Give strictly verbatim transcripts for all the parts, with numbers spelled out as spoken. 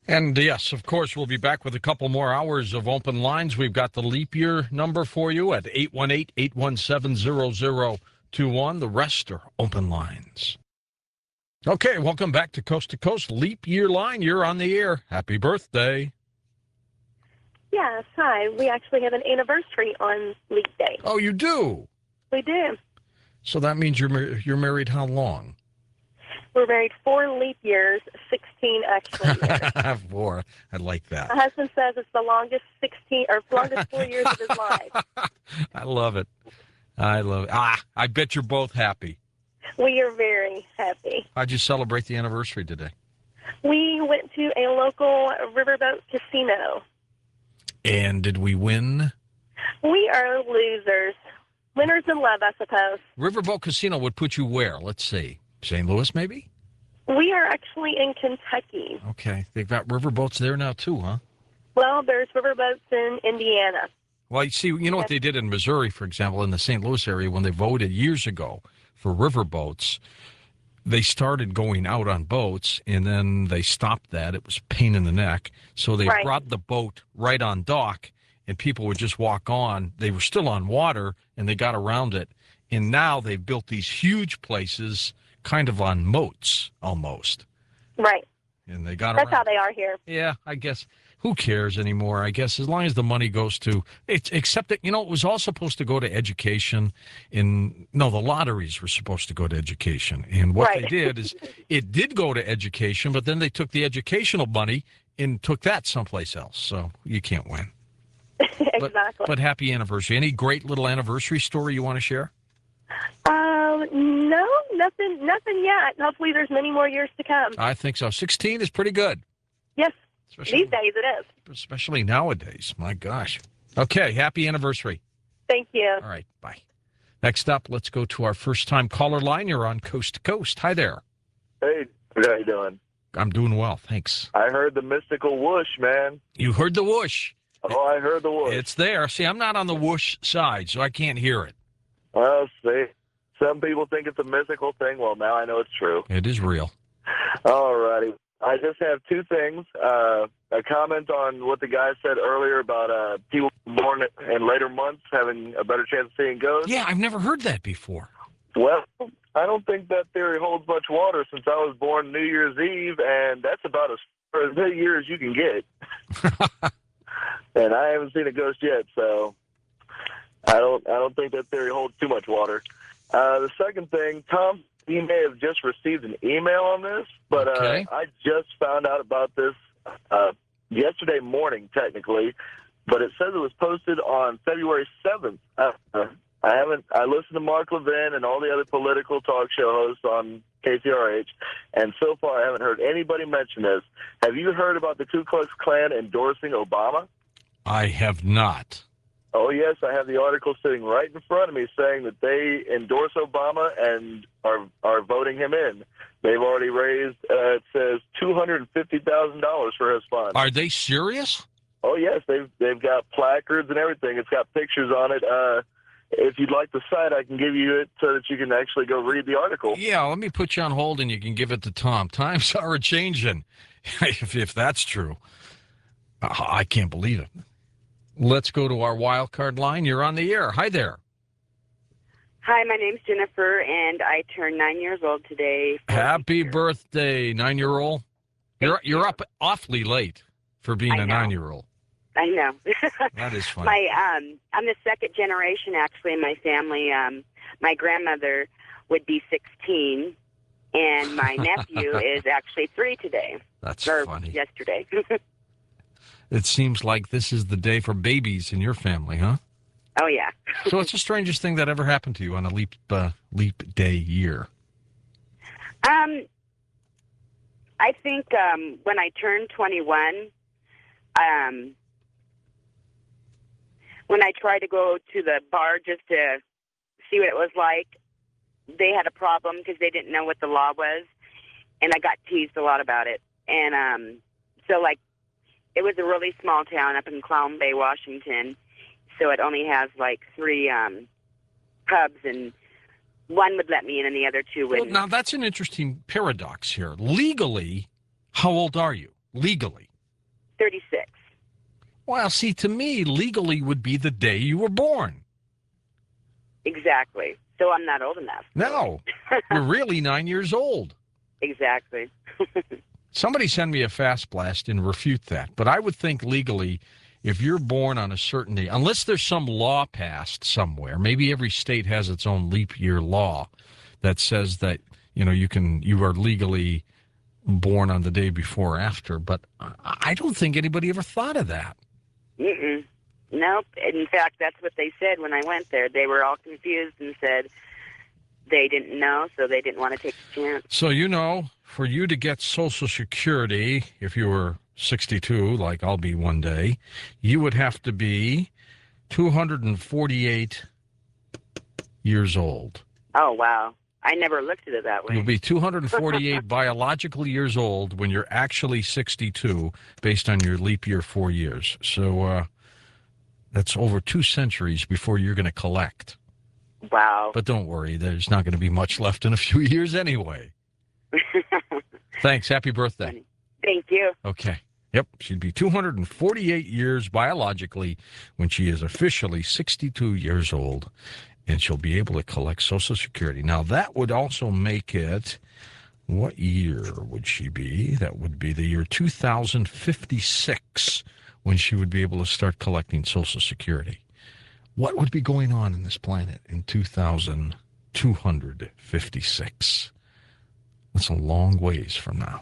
And yes, of course, we'll be back with a couple more hours of open lines. We've got the leap year number for you at eight one eight, eight one seven, zero zero two one. The rest are open lines. Okay, welcome back to Coast to Coast Leap Year Line. You're on the air. Happy birthday. Yes, hi. We actually have an anniversary on Leap Day. Oh, you do? We do. So that means you're mar- you're married how long? We're married four leap years, sixteen actually years. Four. I like that. My husband says it's the longest sixteen or longest four years of his life. I love it. I love it. Ah, I bet you're both happy. We are very happy. How'd you celebrate the anniversary today? We went to a local riverboat casino. And did we win? We are losers. Winners in love, I suppose. Riverboat Casino would put you where? Let's see. Saint Louis, maybe? We are actually in Kentucky. Okay. They've got riverboats there now, too, huh? Well, there's riverboats in Indiana. Well, you see, you know what they did in Missouri, for example, in the Saint Louis area, when they voted years ago for riverboats, they started going out on boats, and then they stopped that. It was a pain in the neck. So they Right. brought the boat right on dock, and people would just walk on. They were still on water, and they got around it. And now they've built these huge places kind of on moats almost. Right. And they got That's around. how they are here. Yeah, I guess. Who cares anymore? I guess as long as the money goes to it's except that, you know, it was all supposed to go to education. In no, the lotteries were supposed to go to education. And what Right. they did is it did go to education, but then they took the educational money and took that someplace else. So you can't win. Exactly. But, but happy anniversary. Any great little anniversary story you want to share? Um, no, nothing, nothing yet. Hopefully, there's many more years to come. I think so. sixteen is pretty good. Yes, Especially, these days it is. especially nowadays. My gosh. Okay, happy anniversary. Thank you. All right, bye. Next up, let's go to our first-time caller line. You're on Coast to Coast. Hi there. Hey, how you doing? I'm doing well, thanks. I heard the mystical whoosh, man. You heard the whoosh. Oh, I heard the whoosh. It's there. See, I'm not on the whoosh side, so I can't hear it. Well, see, some people think it's a mystical thing. Well, now I know it's true. It is real. All righty. I just have two things. Uh, a comment on what the guy said earlier about uh, people born in later months having a better chance of seeing ghosts. Yeah, I've never heard that before. Well, I don't think that theory holds much water since I was born New Year's Eve, and that's about as far as a year as you can get. And I haven't seen a ghost yet, so I don't I don't think that theory holds too much water. Uh, the second thing, Tom, you may have just received an email on this, but Okay. uh, I just found out about this uh, yesterday morning, technically, but it says it was posted on February seventh. Uh, I haven't. I listened to Mark Levin and all the other political talk show hosts on K C R H, and so far I haven't heard anybody mention this. Have you heard about the Ku Klux Klan endorsing Obama? I have not. Oh, yes, I have the article sitting right in front of me saying that they endorse Obama and are are voting him in. They've already raised, uh, it says, two hundred fifty thousand dollars for his fund. Are they serious? Oh, yes, they've, they've got placards and everything. It's got pictures on it. Uh, if you'd like the site, I can give you it so that you can actually go read the article. Yeah, let me put you on hold and you can give it to Tom. Times are a-changing, if, if that's true. Uh, I can't believe it. Let's go to our wild card line. You're on the air. Hi there. Hi, my name's Jennifer, and I turned nine years old today. Happy birthday, nine-year-old. You're Thank you're you. up awfully late for being I a know. nine-year-old. I know. That is funny. my um, I'm the second generation actually in my family. Um, my grandmother would be sixteen, and my nephew is actually three today. That's or funny. yesterday. It seems like this is the day for babies in your family, huh? Oh yeah. So what's the strangest thing that ever happened to you on a leap uh, leap day year? Um, I think um, when I turned twenty-one, um, when I tried to go to the bar just to see what it was like, they had a problem because they didn't know what the law was, and I got teased a lot about it. And um, so, like, it was a really small town up in Clown Bay, Washington, so it only has, like, three um, pubs, and one would let me in and the other two Well, wouldn't. now, that's an interesting paradox here. Legally, how old are you? Legally. thirty-six. Well, see, to me, legally would be the day you were born. Exactly. So I'm not old enough. No, you're really nine years old. Exactly. Somebody send me a fast blast and refute that. But I would think legally, if you're born on a certain day, unless there's some law passed somewhere, maybe every state has its own leap year law that says that, you know, you can you are legally born on the day before or after. But I don't think anybody ever thought of that. Mm-mm. Nope. In fact, that's what they said when I went there. They were all confused and said they didn't know, so they didn't want to take the chance. So, you know, for you to get Social Security, if you were sixty-two, like I'll be one day, you would have to be two hundred forty-eight years old. Oh, wow. I never looked at it that way. You'll be two hundred forty-eight biological years old when you're actually sixty-two, based on your leap year four years. So uh, that's over two centuries before you're going to collect. Wow. But don't worry, there's not going to be much left in a few years anyway. Thanks. Happy birthday. Thank you. Okay. Yep. She'd be two hundred forty-eight years biologically when she is officially sixty-two years old, and she'll be able to collect Social Security. Now, that would also make it, what year would she be? That would be the year two thousand fifty-six when she would be able to start collecting Social Security. What would be going on in this planet in two thousand two hundred fifty-six? That's a long ways from now.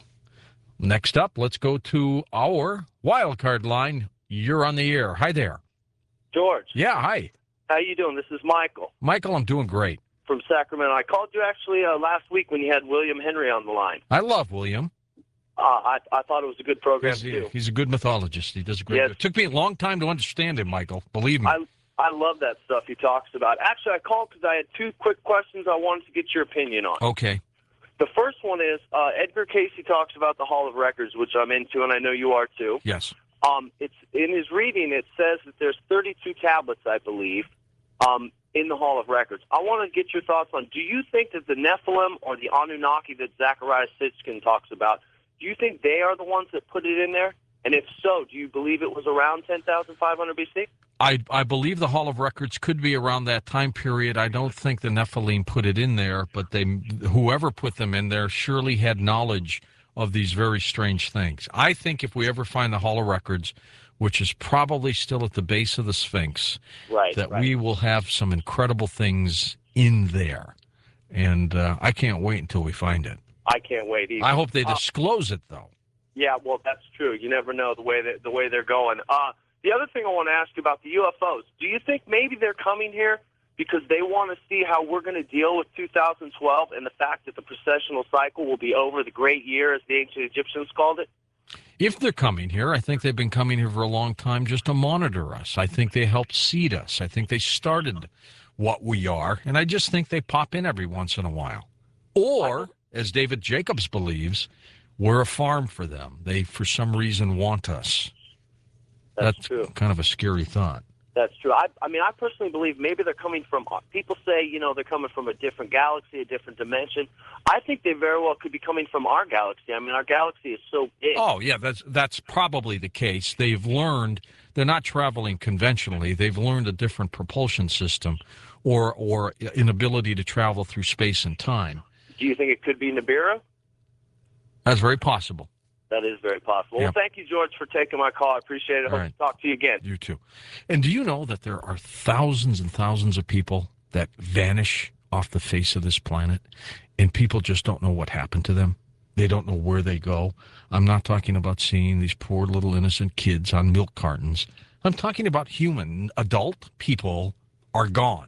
Next up, let's go to our wild card line. You're on the air. Hi there. George. Yeah, hi. How you doing? This is Michael Michael, I'm doing great. from Sacramento. I called you actually uh, last week when you had William Henry on the line. I love William. Uh, I, I thought it was a good program, He's, too. he's a good mythologist. He does a great Yes. job. It took me a long time to understand him, Michael. Believe me. I, I love that stuff he talks about. Actually, I called because I had two quick questions I wanted to get your opinion on. Okay. The first one is uh, Edgar Casey talks about the Hall of Records, which I'm into, and I know you are, too. Yes. Um, it's in his reading, it says that there's thirty-two tablets, I believe, um, in the Hall of Records. I want to get your thoughts on, do you think that the Nephilim or the Anunnaki that Zachariah Sitchin talks about, do you think they are the ones that put it in there? And if so, do you believe it was around ten thousand five hundred B C? I, I believe the Hall of Records could be around that time period. I don't think the Nephilim put it in there, but they, whoever put them in there surely had knowledge of these very strange things. I think if we ever find the Hall of Records, which is probably still at the base of the Sphinx, Right, that right. we will have some incredible things in there. And uh, I can't wait until we find it. I can't wait either. I hope they Uh, disclose it, though. Yeah, well, that's true. You never know the way that the way they're going. Uh, the other thing I want to ask you about the U F Os. Do you think maybe they're coming here because they want to see how we're going to deal with two thousand twelve and the fact that the processional cycle will be over, the great year, as the ancient Egyptians called it? If they're coming here, I think they've been coming here for a long time just to monitor us. I think they helped seed us. I think they started what we are, and I just think they pop in every once in a while. Or, as David Jacobs believes, we're a farm for them. They, for some reason, want us. That's, That's true. kind of a scary thought. That's true. I, I mean, I personally believe maybe they're coming from, people say, you know, they're coming from a different galaxy, a different dimension. I think they very well could be coming from our galaxy. I mean, our galaxy is so big. Oh, yeah, that's that's probably the case. They've learned, they're not traveling conventionally. They've learned a different propulsion system or, or an ability to travel through space and time. Do you think it could be Nibiru? That's very possible. That is very possible. Yeah. Well, thank you, George, for taking my call. I appreciate it. I All hope right. to talk to you again. You too. And do you know that there are thousands and thousands of people that vanish off the face of this planet, and people just don't know what happened to them? They don't know where they go. I'm not talking about seeing these poor little innocent kids on milk cartons. I'm talking about human, adult people are gone.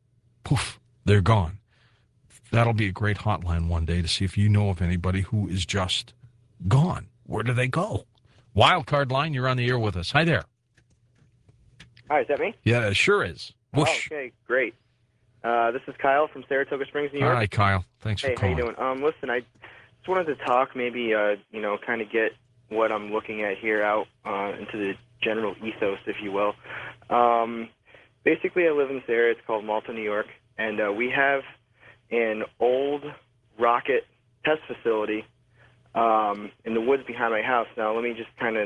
Poof, they're gone. That'll be a great hotline one day to see if you know of anybody who is just gone. Where do they go? Wildcard line, you're on the air with us. Hi there. Hi, is that me? Yeah, it sure is. Whoosh. Oh, okay, great. Uh, this is Kyle from Saratoga Springs, New York. Hi, Kyle. Thanks for Hey, how calling. you doing? Um, listen, I just wanted to talk, maybe, uh, you know, kind of get what I'm looking at here out uh, into the general ethos, if you will. Um, basically, I live in this area. It's called Malta, New York, and uh, we have an old rocket test facility um, in the woods behind my house. Now, let me just kind of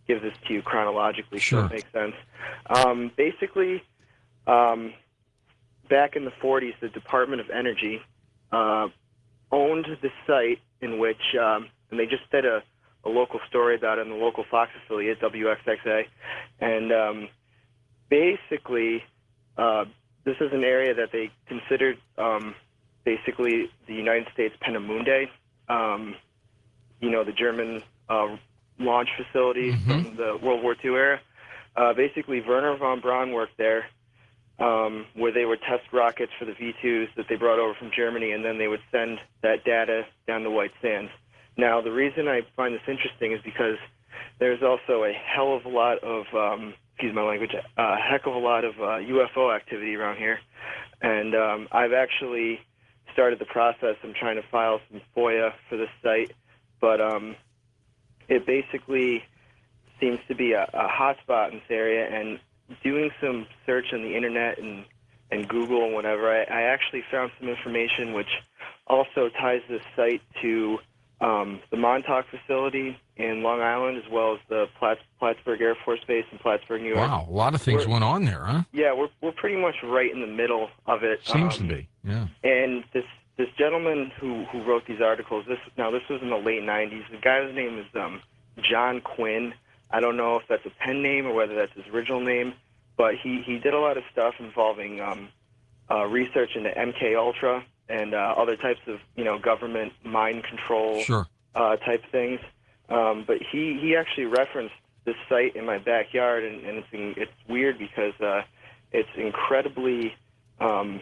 give this to you chronologically, Sure. so it makes sense. Um, basically, um, back in the forties, the Department of Energy uh, owned the site in which, um, and they just did a, a local story about it in the local Fox affiliate, W X X A, and um, basically, uh, this is an area that they considered um, basically the United States Peenemünde, um, you know, the German uh, launch facility Mhm. from the World War Two era. Uh, basically, Werner von Braun worked there, um, where they would test rockets for the V twos that they brought over from Germany, and then they would send that data down the White Sands. Now, the reason I find this interesting is because there's also a hell of a lot of, um, excuse my language, a heck of a lot of uh, U F O activity around here. And um, I've actually started the process. I'm trying to file some FOIA for this site, but um, it basically seems to be a, a hotspot in this area. And doing some search on the internet and, and Google and whatever, I, I actually found some information which also ties this site to um, the Montauk facility in Long Island, as well as the Platts, Plattsburgh Air Force Base in Plattsburgh, New York. Wow, a lot of things We're- went on there, huh? Yeah, we're we're pretty much right in the middle of it. Seems um, to be, yeah. And this this gentleman who who wrote these articles, this now this was in the late nineties. The guy's name is um, John Quinn. I don't know if that's a pen name or whether that's his original name, but he he did a lot of stuff involving um, uh, research into M K Ultra and uh, other types of you know government mind control Sure. uh, type things. Um, but he, he actually referenced this site in my backyard, and, and it's in, it's weird because uh, it's incredibly, um,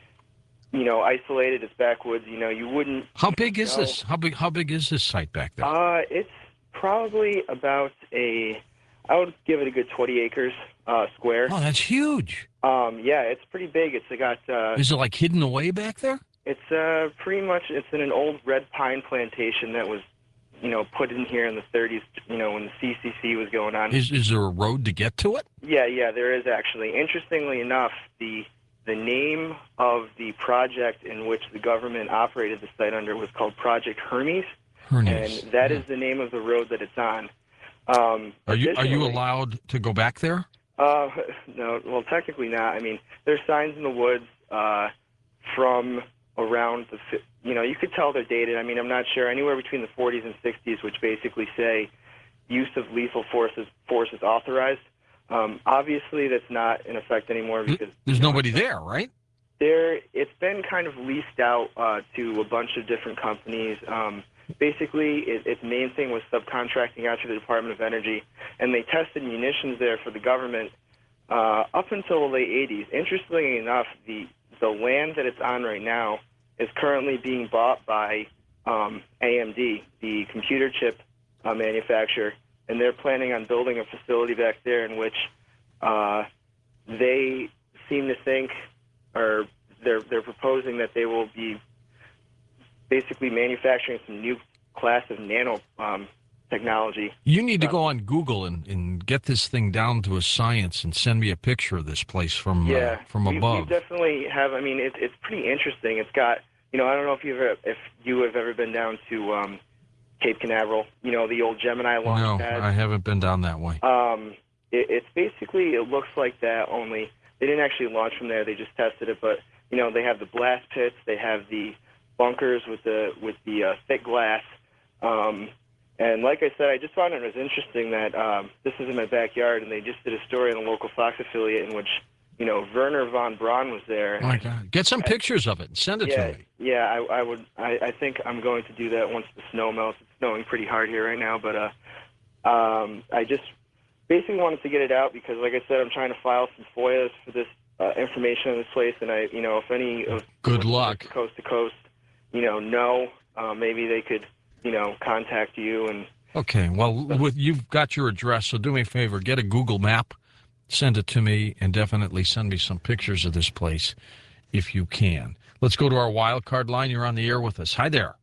you know, isolated. It's backwoods. You know, you wouldn't. How big is know. this? How big? How big is this site back there? Uh, it's probably about a. I would give it a good twenty acres uh, square. Oh, that's huge. Um, yeah, it's pretty big. It's got. Uh, Is it like hidden away back there? it's uh, pretty much. It's in an old red pine plantation that was, you know, put in here in the thirties, you know, when the C C C was going on. Is is there a road to get to it? Yeah, yeah, there is actually. Interestingly enough, the the name of the project in which the government operated the site under was called Project Hermes, Hermes. and that is the name of the road that it's on. Um, Are you are you additionally- allowed to go back there? Uh, no, well, technically not. I mean, there's signs in the woods uh, from around the, fi- you know, you could tell they're dated. I mean, I'm not sure, anywhere between the forties and sixties, which basically say use of lethal forces force is authorized. Um, obviously, that's not in effect anymore because There's nobody there, right? there. It's been kind of leased out uh, to a bunch of different companies. Um, basically, it, its main thing was subcontracting out to the Department of Energy, and they tested munitions there for the government uh, up until the late eighties. Interestingly enough, the the land that it's on right now is currently being bought by um, A M D, the computer chip uh, manufacturer, and they're planning on building a facility back there in which uh, they seem to think, or they're they're proposing that they will be basically manufacturing some new class of nano um, technology. You need to go on Google and, and get this thing down to a science and send me a picture of this place from Yeah, uh, from we, above. we definitely have. I mean, it's it's pretty interesting. It's got, you know, I don't know if you've ever, if you have ever been down to um, Cape Canaveral. You know, the old Gemini launch no, pad. I haven't been down that way. Um, it, it's basically, it looks like that, only they didn't actually launch from there. They just tested it. But you know, they have the blast pits. They have the bunkers with the with the uh, thick glass. Um, and like I said, I just found it was interesting that um, this is in my backyard, and they just did a story on the local Fox affiliate in which, you know, Werner von Braun was there. Oh my God. Get some pictures of it and send it yeah, to me. yeah, I, I would. I, I think I'm going to do that once the snow melts. It's snowing pretty hard here right now, but uh, um, I just basically wanted to get it out because, like I said, I'm trying to file some FOIAs for this uh, information in this place, and I, you know, if any of Good luck. coast to coast, you know, know, uh, maybe they could, you know, contact you and. Okay. Well, with you've got your address, so do me a favor, get a Google map, send it to me, and definitely send me some pictures of this place if you can. Let's go to our wild card line. You're on the air with us. Hi there.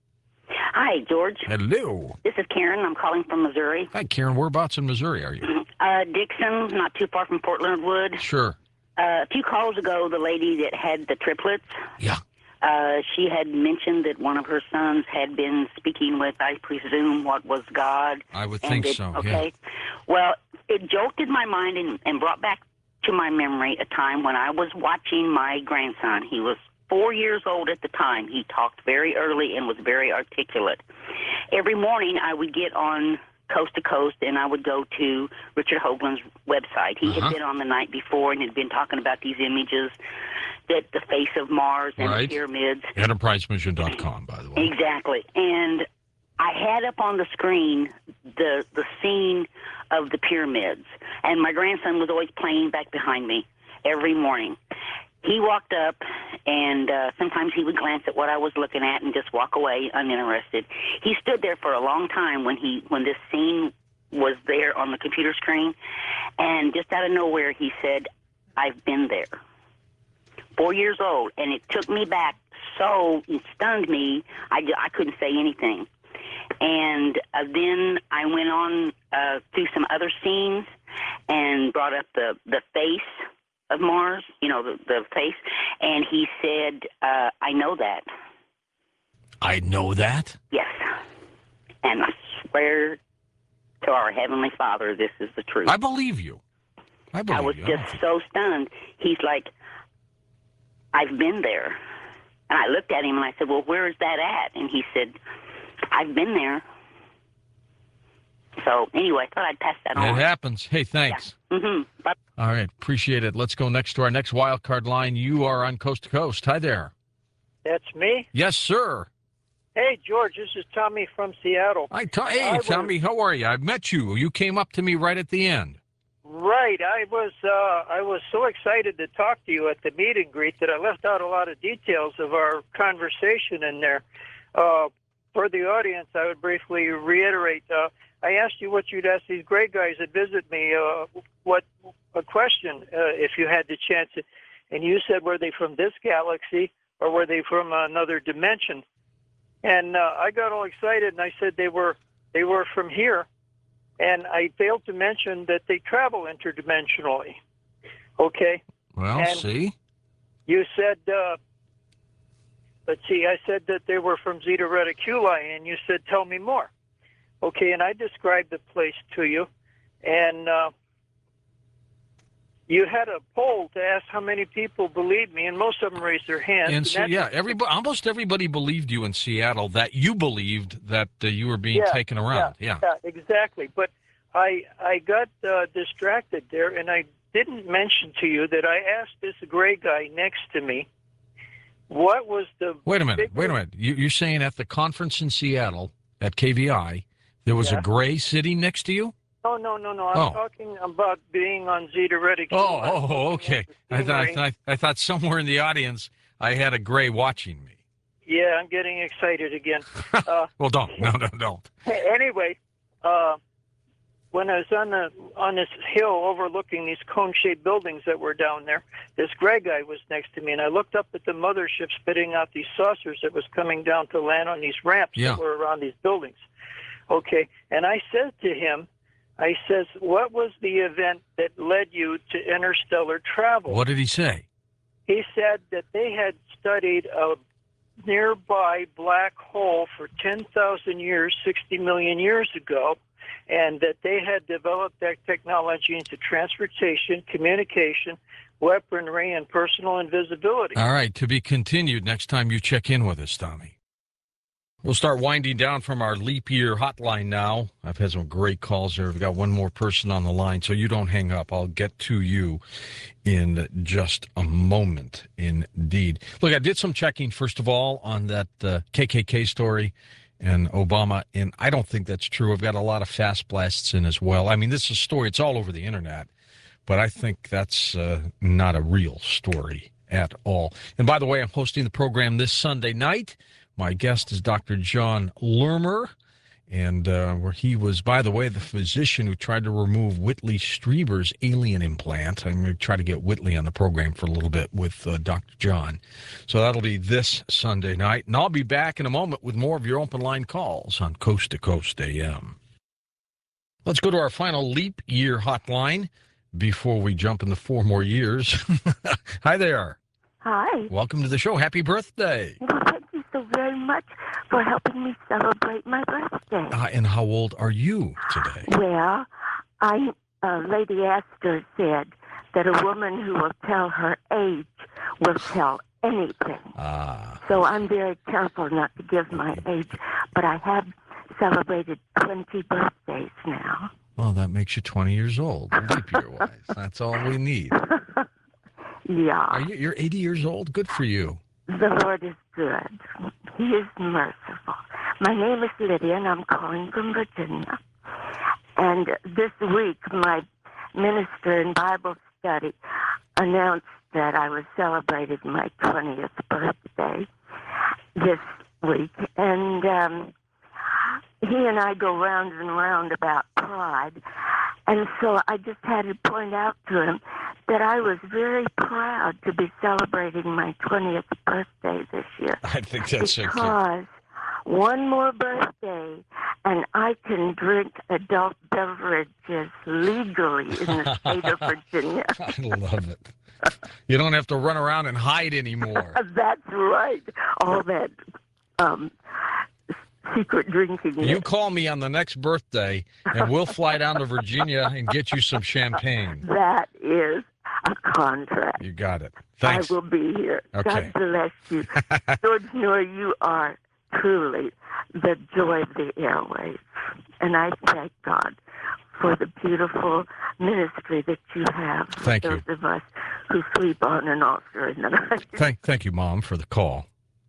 Hi, George. Hello. This is Karen. I'm calling from Missouri. Hi, Karen. Whereabouts in Missouri are you? Uh, Dixon, not too far from Portland Wood. Sure. Uh, a few calls ago, the lady that had the triplets, Yeah. Uh, she had mentioned that one of her sons had been speaking with, I presume, what was God. I would and think it- so, Okay. Well, it jolted my mind and, and brought back to my memory a time when I was watching my grandson. He was four years old at the time. He talked very early and was very articulate. Every morning I would get on Coast to Coast and I would go to Richard Hoagland's website. He Uh-huh. had been on the night before and had been talking about these images, that the face of Mars and Right. the pyramids. enterprise mission dot com, by the way. Exactly. And I had up on the screen the the scene of the pyramids, and my grandson was always playing back behind me every morning. He walked up, and uh, sometimes he would glance at what I was looking at and just walk away uninterested. He stood there for a long time when he when this scene was there on the computer screen, and just out of nowhere he said, "I've been there." Four years old, and it took me back so, it stunned me, I, I couldn't say anything. And uh, then I went on uh, through some other scenes and brought up the, the face of Mars, you know, the, the face, and he said, uh, I know that. I know that. Yes. And I swear to our Heavenly Father, this is the truth. I believe you. I believe I was you. I don't just think- so stunned. He's like, I've been there. And I looked at him and I said, well, where is that at? And he said, I've been there. So anyway, I thought I'd pass that It on. happens. Hey, thanks. Mm-hmm. Bye. All right, appreciate it. Let's go next to our next wild card line. You are on Coast to Coast. Hi there. That's me. Yes, sir. Hey, George, this is Tommy from Seattle. Hi, Tom. Hey, I was- Tommy. How are you? I've met you. You came up to me right at the end. Right. I was uh, I was so excited to talk to you at the meet and greet that I left out a lot of details of our conversation in there. Uh, for the audience, I would briefly reiterate. Uh, I asked you what you'd ask these great guys that visit me. Uh, what a question, uh, if you had the chance, and you said, were they from this galaxy or were they from another dimension? And uh, I got all excited and I said they were they were from here. And I failed to mention that they travel interdimensionally. Okay. Well, And- see? You said, uh, let's see, I said that they were from Zeta Reticuli, and you said, tell me more. Okay, and I described the place to you, and uh, you had a poll to ask how many people believed me, and most of them raised their hands. And so, that's- yeah, everybody, almost everybody believed you in Seattle, that you believed that uh, you were being Yeah, taken around. Yeah. Yeah, exactly. But I I got uh, distracted there, and I didn't mention to you that I asked this gray guy next to me what was the Wait a minute. bigger- Wait a minute. You, you're saying at the conference in Seattle at K V I, there was Yeah. a gray sitting next to you? No, no, no, no. I'm Oh. talking about being on Zeta Reticuli. Oh, oh, okay. I Looking thought, at I the thought I thought somewhere in the audience I had a gray watching me. Yeah, I'm getting excited again. uh, Well, don't. No, no, don't. anyway, uh, when I was on the on this hill overlooking these cone-shaped buildings that were down there, this gray guy was next to me, and I looked up at the mothership spitting out these saucers that was coming down to land on these ramps Yeah. that were around these buildings. Okay, and I said to him, I says, what was the event that led you to interstellar travel? What did he say? He said that they had studied a nearby black hole for ten thousand years, sixty million years ago, and that they had developed that technology into transportation, communication, weaponry, and personal invisibility. All right, to be continued next time you check in with us, Tommy. We'll start winding down from our leap year hotline now. I've had some great calls there. We've got one more person on the line, so you don't hang up. I'll get to you in just a moment, indeed. Look, I did some checking, first of all, on that uh, K K K story and Obama, and I don't think that's true. I've got a lot of fast blasts in as well. I mean, this is a story. It's all over the internet, but I think that's uh, not a real story at all. And by the way, I'm hosting the program this Sunday night. My guest is Doctor John Lermer, and uh, where he was, by the way, the physician who tried to remove Whitley Strieber's alien implant. I'm going to try to get Whitley on the program for a little bit with uh, Doctor John. So that'll be this Sunday night, and I'll be back in a moment with more of your open line calls on Coast to Coast A M. Let's go to our final leap year hotline before we jump into four more years. Hi there. Hi. Welcome to the show. Happy birthday. Well, thank you so very much for helping me celebrate my birthday. Uh, and how old are you today? Well, I, uh, Lady Astor said that a woman who will tell her age will tell anything. Ah. So I'm very careful not to give my age, but I have celebrated twenty birthdays now. Well, that makes you twenty years old, leap year wise. That's all we need. Yeah. Are you, you're eighty years old? Good for you. The Lord is good. He is merciful. My name is Lydia, and I'm calling from Virginia. And this week, my minister in Bible study announced that I was celebrating my twentieth birthday this week. And um, he and I go round and round about pride. And so I just had to point out to him that I was very proud to be celebrating my twentieth birthday this year. I think that's so cute. Because one more birthday and I can drink adult beverages legally in the state of Virginia. I love it. You don't have to run around and hide anymore. That's right. All that um, secret drinking. You call me on the next birthday, and we'll fly down to Virginia and get you some champagne. That is a contract. You got it. Thanks. I will be here. Okay. God bless you. George Noor, you are truly the joy of the airwaves. And I thank God for the beautiful ministry that you have for Thank those you. of us who sleep on and off during the night. Thank, thank you, Mom, for the call.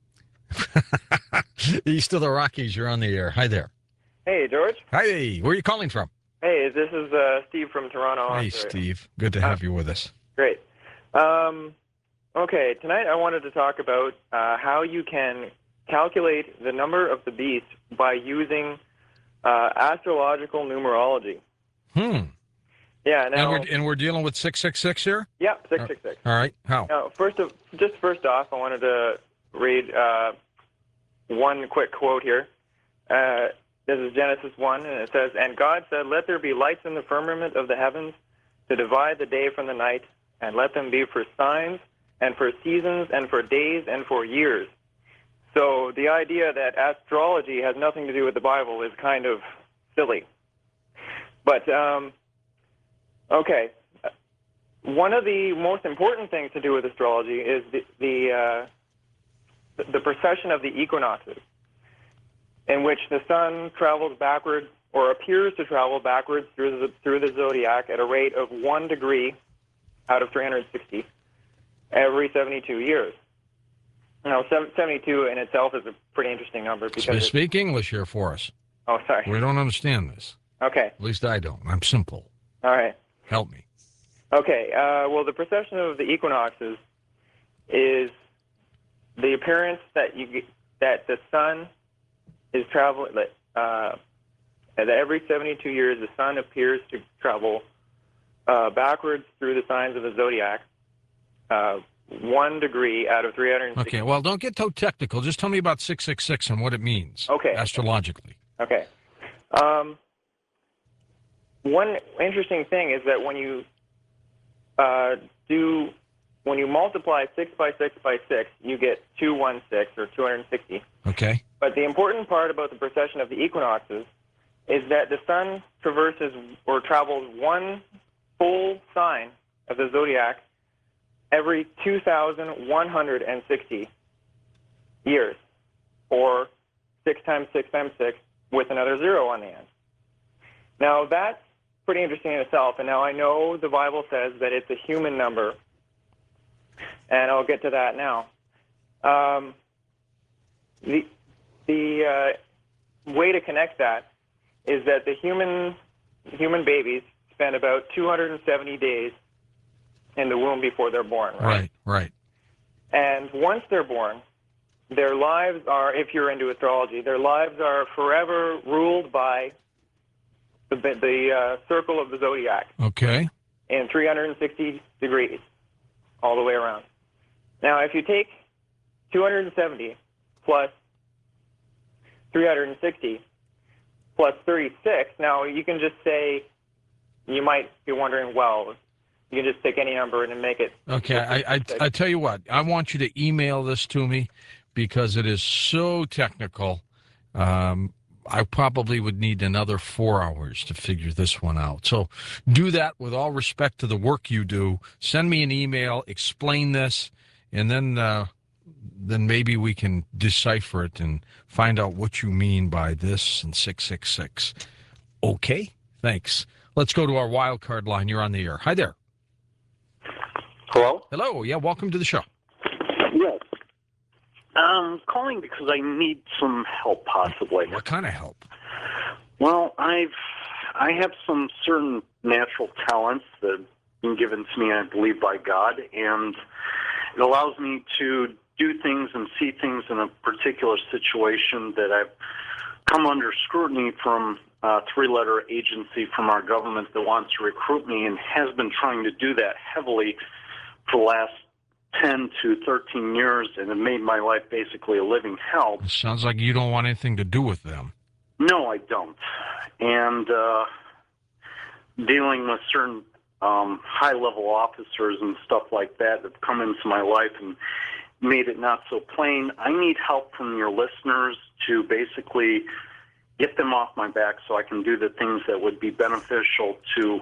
East of the Rockies, you're on the air. Hi there. Hey, George. Hi, where are you calling from? Hey, this is uh, Steve from Toronto. Hey, Ontario. Steve. Good to have you with us. Great. Um, okay, tonight I wanted to talk about uh, how you can calculate the number of the beast by using uh, astrological numerology. Hmm. Yeah. And Now, we're, and we're dealing with six six six here? yeah, six six six. All right. How? Now, first of, just first off, I wanted to read uh, one quick quote here. Uh, this is Genesis one, and it says, "And God said, let there be lights in the firmament of the heavens to divide the day from the night, and let them be for signs, and for seasons, and for days, and for years." So the idea that astrology has nothing to do with the Bible is kind of silly. But, um, okay, one of the most important things to do with astrology is the the, uh, the precession of the equinoxes, in which the sun travels backwards or appears to travel backwards through the, through the zodiac at a rate of one degree out of three hundred sixty every seventy-two years. Now, seventy-two in itself is a pretty interesting number because Speak English here for us. Oh, sorry. We don't understand this. Okay. At least I don't. I'm simple. All right. Help me. Okay. Uh, well, the precession of the equinoxes is the appearance that you get, that the sun is traveling. Uh, that every seventy-two years, the sun appears to travel uh, backwards through the signs of the zodiac, uh, one degree out of three hundred sixty. Okay, well, don't get too technical. Just tell me about six six six and what it means. Okay. Astrologically. Okay. Um, one interesting thing is that when you uh, do, when you multiply six by six by six, you get two hundred sixteen or two hundred sixty. Okay. But the important part about the precession of the equinoxes is that the sun traverses or travels one full sign of the zodiac every two thousand one hundred sixty years, or six times six times six with another zero on the end. Now, that's pretty interesting in itself, and now I know the Bible says that it's a human number, and I'll get to that now. Um, the the uh, way to connect that is that the human human babies spend about two hundred seventy days in the womb before they're born, right? Right, right. And once they're born, their lives are, if you're into astrology, their lives are forever ruled by the, the uh, circle of the zodiac Okay. in three hundred sixty degrees all the way around. Now, if you take two hundred seventy plus three hundred sixty plus thirty-six, now you can just say, you might be wondering, well, You can just pick any number and make it. Okay, I, I, I tell you what, I want you to email this to me because it is so technical. Um, I probably would need another four hours to figure this one out. So do that with all respect to the work you do. Send me an email, explain this, and then uh, then maybe we can decipher it and find out what you mean by this and six six six. Okay, thanks. Let's go to our wild card line. You're on the air. Hi there. Hello? Hello. Yeah, welcome to the show. Yes. I'm calling because I need some help, possibly. What kind of help? Well, I've I have some certain natural talents that have been given to me, I believe, by God, and it allows me to do things and see things in a particular situation that I've come under scrutiny from a three-letter agency from our government that wants to recruit me and has been trying to do that heavily for the last ten to thirteen years, and it made my life basically a living hell. It sounds like you don't want anything to do with them. No, I don't. And uh, dealing with certain um, high-level officers and stuff like that that have come into my life and made it not so plain, I need help from your listeners to basically get them off my back so I can do the things that would be beneficial to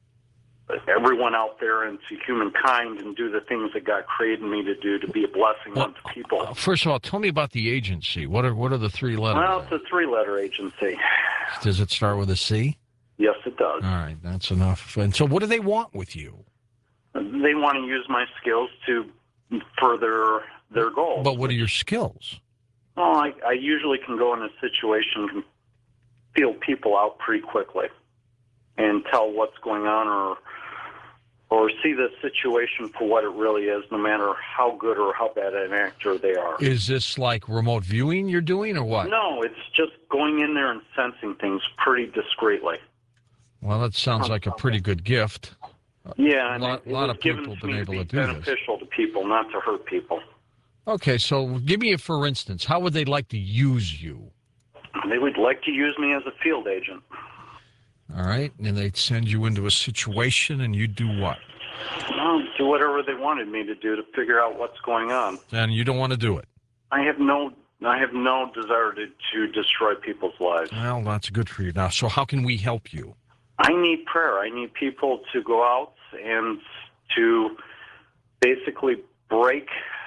everyone out there and to humankind and do the things that God created me to do to be a blessing Well, unto people. Uh, first of all, tell me about the agency. What are what are the three letters? Well, it's a three-letter agency. Does it start with a C? Yes, it does. All right, that's enough. And so what do they want with you? They want to use my skills to further their goals. But what are your skills? Well, I, I usually can go in a situation and feel people out pretty quickly and tell what's going on or or see the situation for what it really is, no matter how good or how bad an actor they are. Is this like remote viewing you're doing or what? No, it's just going in there and sensing things pretty discreetly. Well, that sounds like a pretty good gift. Yeah, A and lot, it, it lot was of given people have to been me able to to be do this. beneficial to people, not to hurt people. Okay, so give me a for instance. How would they like to use you? They would like to use me as a field agent. All right, and they'd send you into a situation and you'd do what? Well, do whatever they wanted me to do to figure out what's going on. And you don't want to do it. I have no, I have no desire to, to destroy people's lives. Well, that's good for you. Now, so how can we help you? I need prayer. I need people to go out and to basically break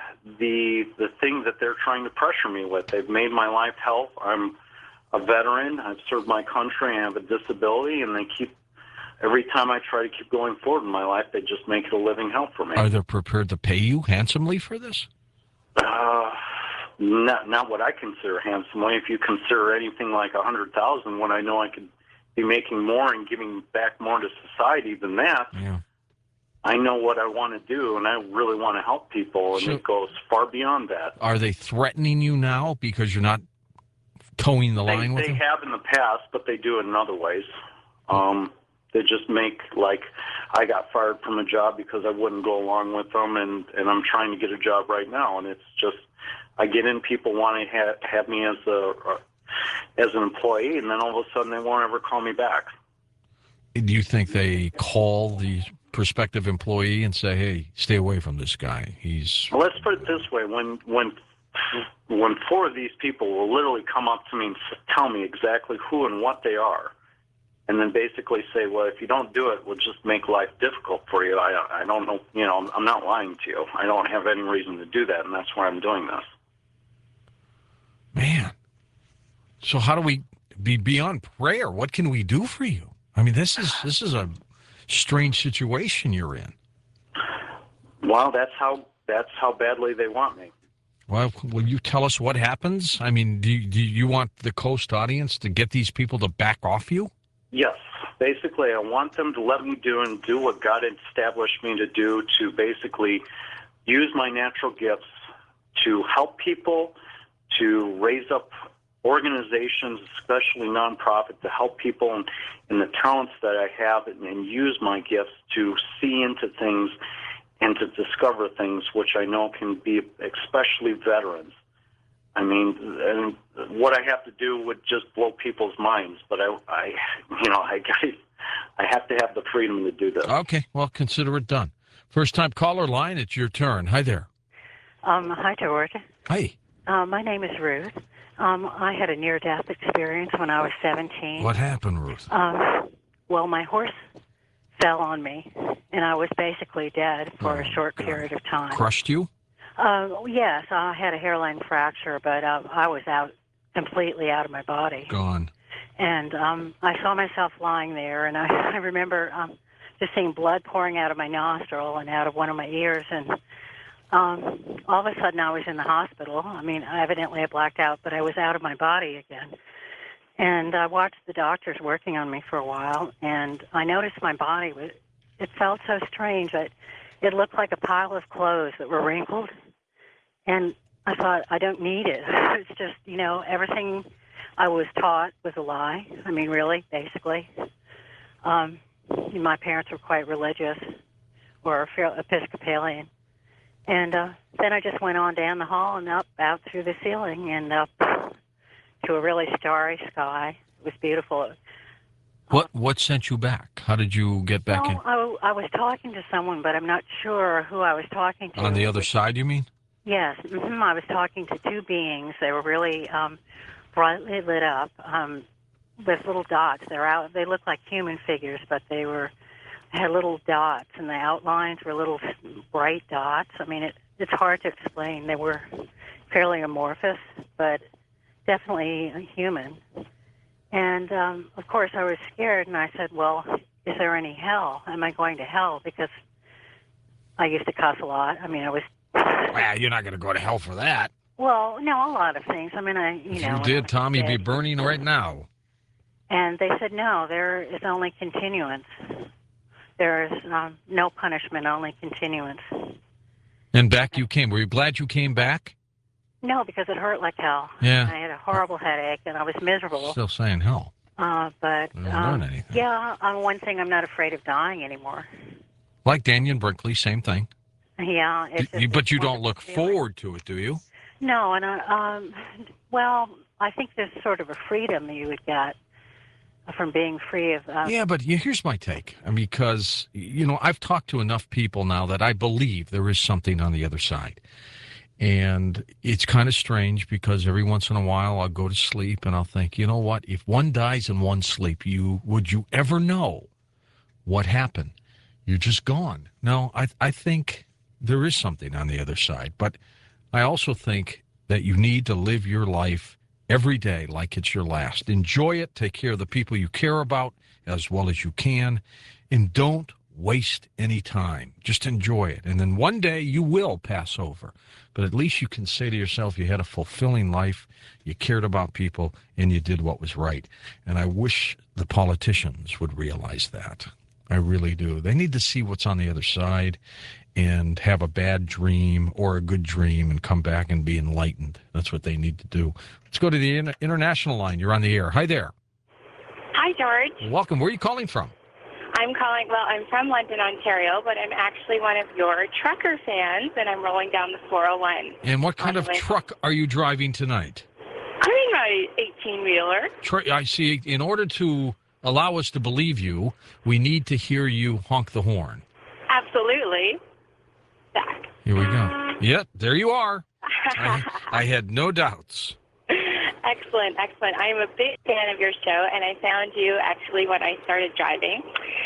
the the thing that they're trying to pressure me with. They've made my life hell. I'm a veteran. I've served my country. I have a disability, and they keep every time I try to keep going forward in my life, they just make it a living hell for me. Are they prepared to pay you handsomely for this? Uh, not not what I consider handsomely. If you consider anything like a hundred thousand, when I know I could be making more and giving back more to society than that, Yeah. I know what I want to do, and I really want to help people, and So- it goes far beyond that. Are they threatening you now because you're not towing the They, line with they them? have in the past, but they do it in other ways. Um, they just make, like, I got fired from a job because I wouldn't go along with them, and, and I'm trying to get a job right now, and it's just, I get in, people want to have, have me as a, as an employee, and then all of a sudden they won't ever call me back. Do you think they call the prospective employee and say, hey, stay away from this guy? He's... Well, let's put it this way. When when when four of these people will literally come up to me and s- tell me exactly who and what they are, and then basically say, well, if you don't do it, we'll just make life difficult for you. I, I don't know, you know, I'm not lying to you. I don't have any reason to do that, and that's why I'm doing this. Man. So how do we be beyond prayer? What can we do for you? I mean, this is this is a strange situation you're in. Well, that's how that's how badly they want me. Well, will you tell us what happens? I mean, do you, do you want the Coast audience to get these people to back off you? Yes. Basically, I want them to let me do and do what God established me to do, to basically use my natural gifts to help people, to raise up organizations, especially nonprofit, to help people and, and the talents that I have, and, and use my gifts to see into things and to discover things which I know can be especially veterans. I mean, and what I have to do would just blow people's minds, but I, I you know, I, I have to have the freedom to do this. Okay, well, consider it done. First-time caller line, it's your turn. Hi there. Um, hi, George. Hi. Uh, my name is Ruth. Um, I had a near-death experience when I was seventeen. What happened, Ruth? Um, well, my horse fell on me, and I was basically dead for Oh, a short God. period of time. Crushed you? Uh, yes, I had a hairline fracture, but uh, I was out completely out of my body. Gone. And um, I saw myself lying there, and I, I remember um, just seeing blood pouring out of my nostril and out of one of my ears, and um, all of a sudden I was in the hospital. I mean, evidently I blacked out, but I was out of my body again. And I watched the doctors working on me for a while, and I noticed my body was, it felt so strange that it looked like a pile of clothes that were wrinkled. And I thought, I don't need it. It's just, you know, everything I was taught was a lie. I mean, really, basically. Um, my parents were quite religious, or Episcopalian. And uh, then I just went on down the hall and up, out through the ceiling, and up to a really starry sky. It was beautiful. What What sent you back? How did you get back well, I, I was talking to someone, but I'm not sure who I was talking to. in? On the other side, you mean? Yes, mm-hmm. I was talking to two beings. They were really um, brightly lit up um, with little dots. They're out. They looked like human figures, but they were had little dots, and the outlines were little bright dots. I mean, it, it's hard to explain. They were fairly amorphous, but definitely human. And, um, of course, I was scared, and I said, well, is there any hell? Am I going to hell? Because I used to cuss a lot. I mean, I was... Well, you're not going to go to hell for that. Well, no, a lot of things. I mean, I, you If know... you did, Tom, you'd be burning right now. And they said, no, there is only continuance. There is um, no punishment, only continuance. And back you came. Were you glad you came back? No, because it hurt like hell. Yeah. I had a horrible headache, and I was miserable. Still saying hell. Uh, but, I didn't um, learn anything. yeah, um, one thing, I'm not afraid of dying anymore. Like Daniel Brinkley, same thing. Yeah. It's, You- but it's you a don't look wonderful feeling. forward to it, do you? No, and, uh, um, well, I think there's sort of a freedom you would get from being free of... Uh, Yeah, but yeah, here's my take. I mean, because, you know, I've talked to enough people now that I believe there is something on the other side. And it's kind of strange because every once in a while I'll go to sleep and I'll think, you know what, if one dies in one sleep, you would you ever know what happened? You're just gone. No, I I think there is something on the other side. But I also think that you need to live your life every day like it's your last. Enjoy it. Take care of the people you care about as well as you can. And don't waste any time. Just enjoy it. And then one day you will pass over. But at least you can say to yourself you had a fulfilling life, you cared about people, and you did what was right. And I wish the politicians would realize that. I really do. They need to see what's on the other side and have a bad dream or a good dream and come back and be enlightened. That's what they need to do. Let's go to the inter- international line. You're on the air. Hi there. Hi, George. Welcome. Where are you calling from? I'm calling, well, I'm from London, Ontario, but I'm actually one of your trucker fans, and I'm rolling down the four oh one. And what kind of Anyway. truck are you driving tonight? I'm in my eighteen-wheeler. Tr- I see. In order to allow us to believe you, we need to hear you honk the horn. Absolutely. Back. Here we go. Yep, there you are. I, I had no doubts. Excellent, excellent. I am a big fan of your show, and I found you actually when I started driving.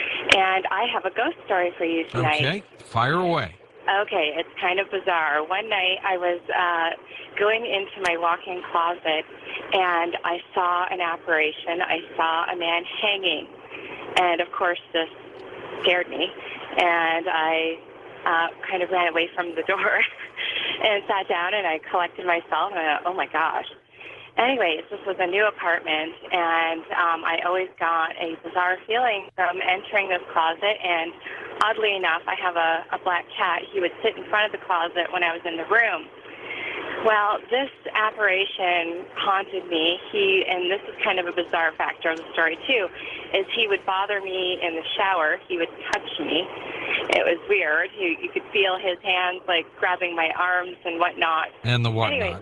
And I have a ghost story for you tonight. Okay, fire away. Okay, it's kind of bizarre. One night I was uh, going into my walk-in closet, and I saw an apparition. I saw a man hanging, and of course this scared me, and I uh, kind of ran away from the door and sat down, and I collected myself, and I thought, oh my gosh. Anyways, this was a new apartment, and um, I always got a bizarre feeling from entering this closet, and oddly enough, I have a, a black cat. He would sit in front of the closet when I was in the room. Well, this apparition haunted me. He, and this is kind of a bizarre factor of the story, too, is he would bother me in the shower. He would touch me. It was weird. You, you could feel his hands, like, grabbing my arms and whatnot. And the whatnot. Anyway,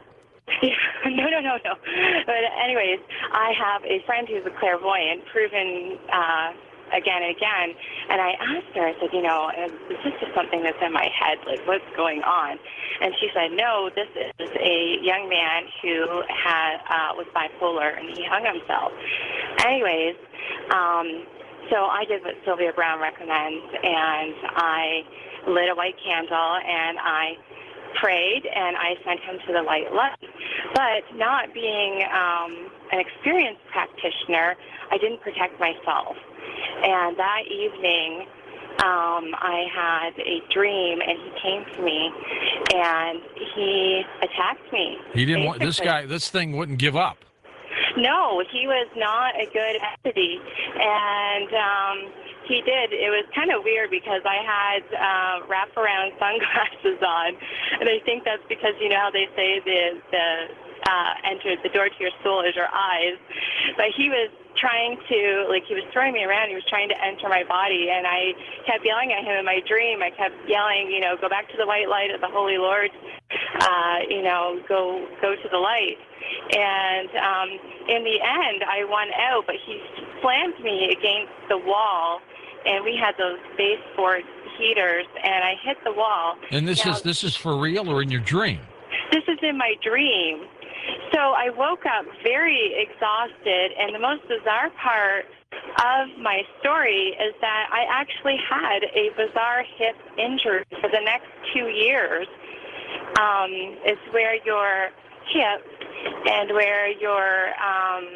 no, no, no, no. But anyways, I have a friend who's a clairvoyant, proven uh, again and again. And I asked her, I said, you know, is this just something that's in my head? Like, what's going on? And she said, no, this is a young man who had uh, was bipolar, and he hung himself. Anyways, um, so I did what Sylvia Brown recommends, and I lit a white candle, and I prayed, and I sent him to the white light. But not being um, an experienced practitioner, I didn't protect myself. And that evening, um, I had a dream, and he came to me, and he attacked me. He didn't want this basically. guy. This thing wouldn't give up. No, he was not a good entity, and um, he did. It was kind of weird because I had uh, wraparound sunglasses on, and I think that's because, you know how they say the the uh, enter the door to your soul is your eyes. But he was trying to, like, he was throwing me around. He was trying to enter my body, and I kept yelling at him in my dream. I kept yelling, you know, go back to the white light of the Holy Lord. Uh, you know, go go to the light. And um, in the end, I won out, but he slammed me against the wall, and we had those baseboard heaters, and I hit the wall. And this now, is this is for real or in your dream? This is in my dream. So I woke up very exhausted, and the most bizarre part of my story is that I actually had a bizarre hip injury for the next two years. Um, it's where your hip and where your um,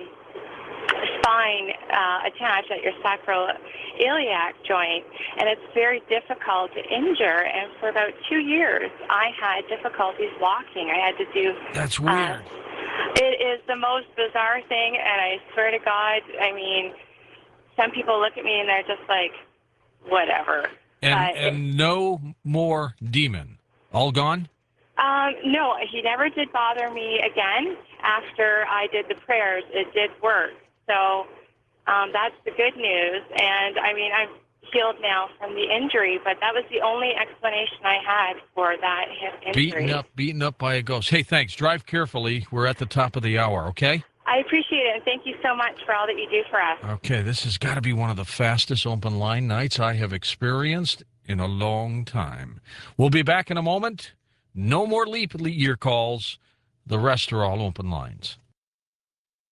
spine uh, attached at your sacroiliac joint, and it's very difficult to injure. And for about two years, I had difficulties walking. I had to do. That's weird. Uh, it is the most bizarre thing, and I swear to God, I mean, some people look at me and they're just like, whatever. And uh, and no more demon. All gone? Um, no, he never did bother me again after I did the prayers. It did work. So um, that's the good news. And, I mean, I'm healed now from the injury, but that was the only explanation I had for that hip injury. Beaten up, beaten up by a ghost. Hey, thanks. Drive carefully. We're at the top of the hour, okay? I appreciate it, and thank you so much for all that you do for us. Okay, this has got to be one of the fastest open line nights I have experienced in a long time. We'll be back in a moment. No more leap year calls. The rest are all open lines.